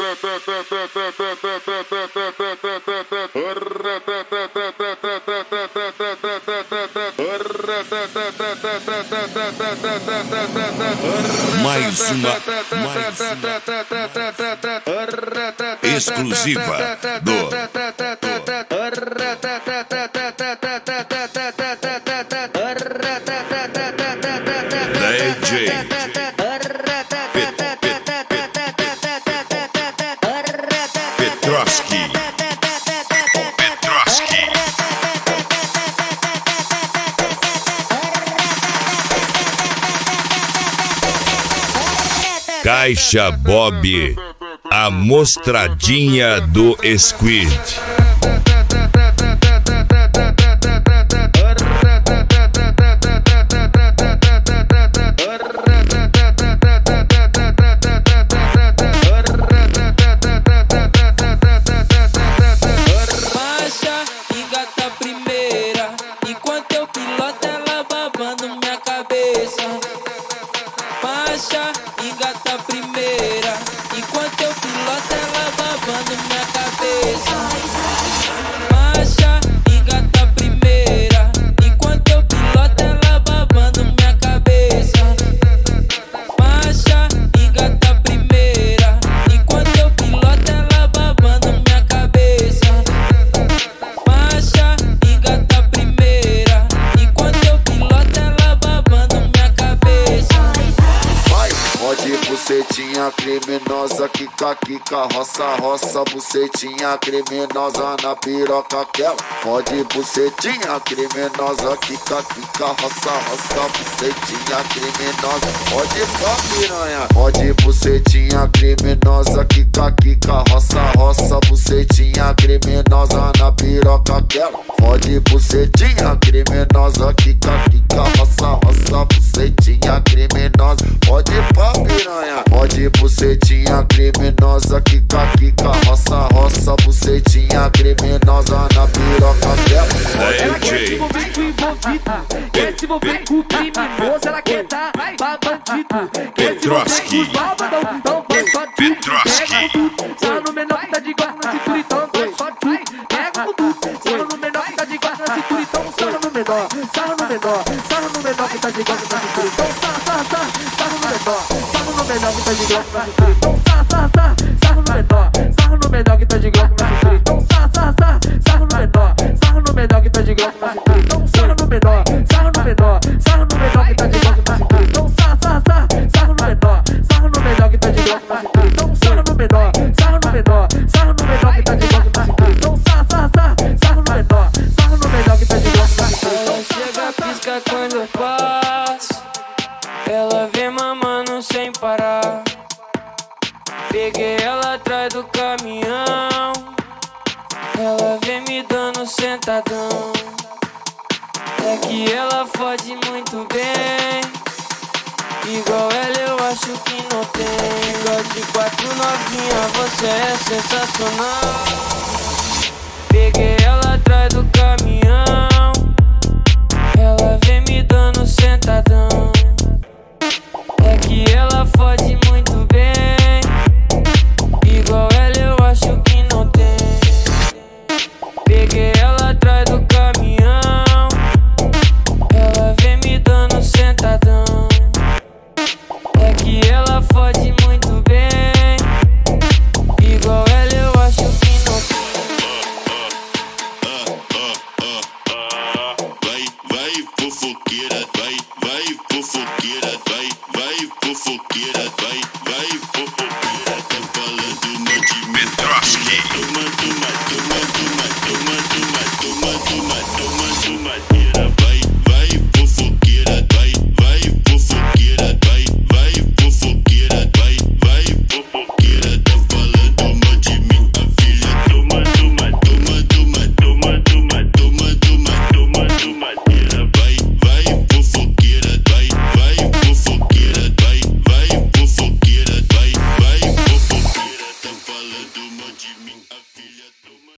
Mais uma exclusiva do DJ Petroski. Caixa Bob, a mostradinha do Squid. Marcha, engata a primeira, enquanto eu piloto ela babando minha cabeça. Marcha, engata a primeira, enquanto eu piloto ela babando minha cabeça. Marcha, engata a primeira, enquanto eu piloto ela babando minha cabeça. Marcha, engata a primeira, enquanto eu piloto ela babando minha cabeça. Marcha, engata a primeira, enquanto eu piloto ela babando minha cabeça. Vai, pode bucetinha criminosa, quica, roça, roça, bucetinha criminosa na piroca aquela. Pode bucetinha criminosa, quica, roça, roça, bucetinha criminosa. Pode pá piranha, pode bucetinha criminosa, quica, roça, roça, bucetinha criminosa na piroca aquela. Pode bucetinha criminosa, quica, roça, roça, bucetinha criminosa. Pode pá piranha, pode bucetinha criminosa, quica, roça, roça, bucetinha criminosa na piroca dela. Ela quer se envolver com envolvido, quer se envolver com criminoso, ela quer dar pra bandido, quer se envolver com os malvadão, então vai só tu, pega tudo, só no menor que tá de guarda na cintura, então vai só tu, pega tudo, só no menor que tá de guarda na cintura, então sarra no menor, sarra no menor, sarra no menor que tá de guarda na cintura, então sarra no menor, sarra no menor que tá de guarda na cintura, então sarra no menor, sarra no menor que tá de guarda na cintura, então sarra no menor, sarra no menor que tá de guarda na cintura, então sarra no menor, sarra no menor, sarra no menor que tá de guarda na cintura, então sarra no menor, sarra no menor que tá de guarda na cintura, então sarra no menor, sarra no menor, sarra no menor que tá de guarda na cintura, então sarra no menor, sarra no menor que tá de guarda na cintura. Ela chega, pisca quando eu passo, ela vem mamando sem parar. Peguei ela atrás do caminhão, ela vem me dando sentadão. É que ela fode muito bem, igual ela eu acho que não tem. Igual de 4 novinha, você é sensacional. Peguei ela atrás do caminhão, ela vem me dando sentadão. É que ela fode muito bem, igual ela eu acho que não tem. Peguei ela atrás do caminhão, ela vem me dando sentadão. É que ela fode muito bem, igual ela eu acho que não tem. Vai fofoqueira, vai fofoqueira, vai fofoqueira.